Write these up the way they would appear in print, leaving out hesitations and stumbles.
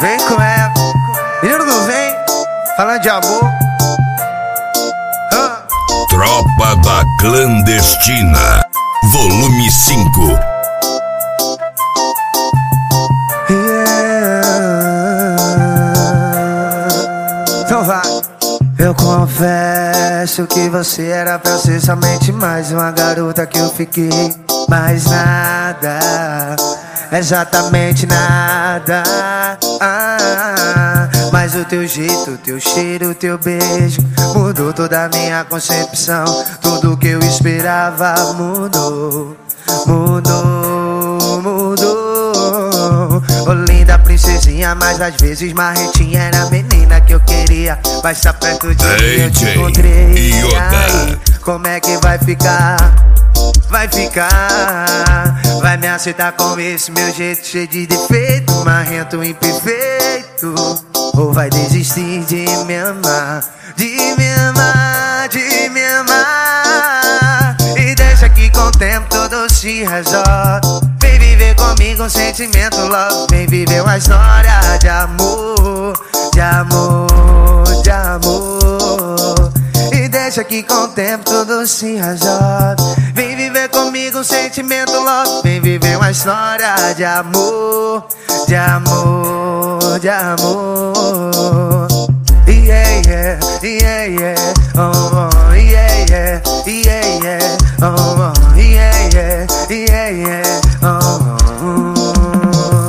Vem com ela, menino não vem, falando de amor. Tropa da Clandestina, volume 5. Então vai. Eu confesso que você era pra ser somente mais uma garota que eu fiquei. Mais nada, exatamente nada. Mas o teu jeito, o teu cheiro, o teu beijo mudou toda a minha concepção. Tudo que eu esperava mudou, mudou, mudou. Ô linda princesinha, mas às vezes marretinha. Era a menina que eu queria, vai estar perto de mim, eu te encontrei. E aí, como é que vai ficar? Vai ficar, vai me aceitar com esse meu jeito cheio de defeito, marrento, imperfeito? Ou vai desistir de me amar, de me amar, de me amar? E deixa que com o tempo tudo se resolve. Vem viver comigo um sentimento love. Vem viver uma história de amor, de amor, de amor. E deixa que com o tempo tudo se resolve. Vem viver comigo um sentimento love. Vem viver uma história de amor, de amor, de amor. Yeah, yeah, yeah, yeah. Oh, oh, yeah, yeah, yeah, yeah. Oh, oh, yeah, yeah, yeah, yeah. Oh, oh.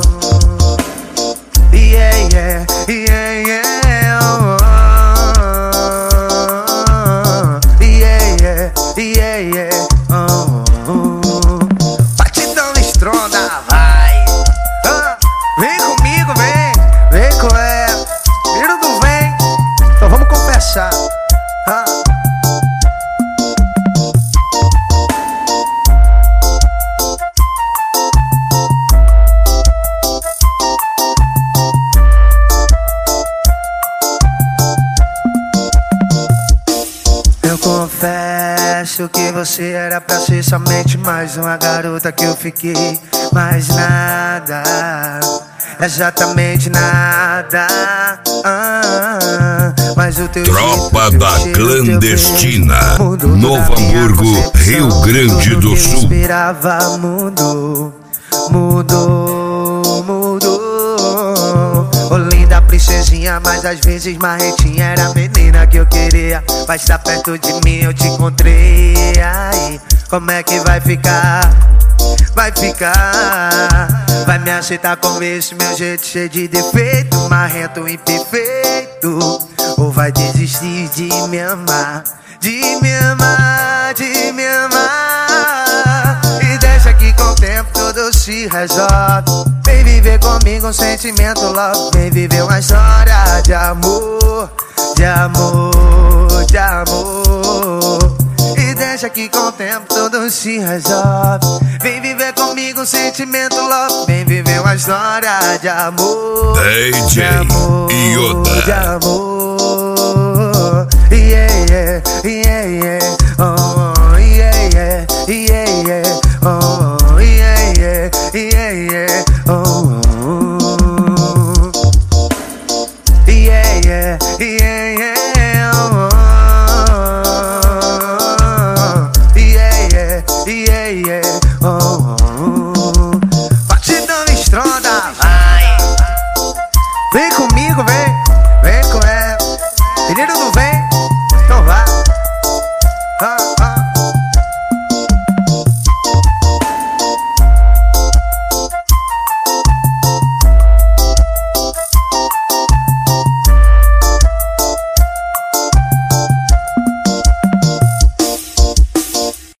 Yeah, yeah, yeah, yeah. Oh, oh. Yeah, yeah, yeah, yeah. Oh, oh. Batidão estrona, vai. Vem comigo, vem com ela. Vira não vem, então vamos confessar. Eu confesso que você era pra ser somente mais uma garota que eu fiquei. Mais nada, exatamente nada. Mas o teu Tropa jeito, da cheiro, Clandestina, mudou Novo Hamburgo, Rio Grande do tudo que eu Sul. esperava mudou, mudou, mudou. Ô linda princesinha, mas às vezes marretinha. Era a menina que eu queria, vai estar perto de mim, eu te encontrei. Aí, como é que vai ficar? Vai ficar, vai me aceitar com esse meu jeito cheio de defeito, marrento, imperfeito? Ou vai desistir de me amar, de me amar, de me amar? E deixa que com o tempo tudo se resolve. Vem viver comigo um sentimento love. Vem viver uma história de amor, de amor, de amor. E deixa que com o tempo tudo se resolve. Vem viver comigo um sentimento love. Vem viver uma história de amor, DJ de amor, Yoda. de amor. Yeah, yeah, yeah.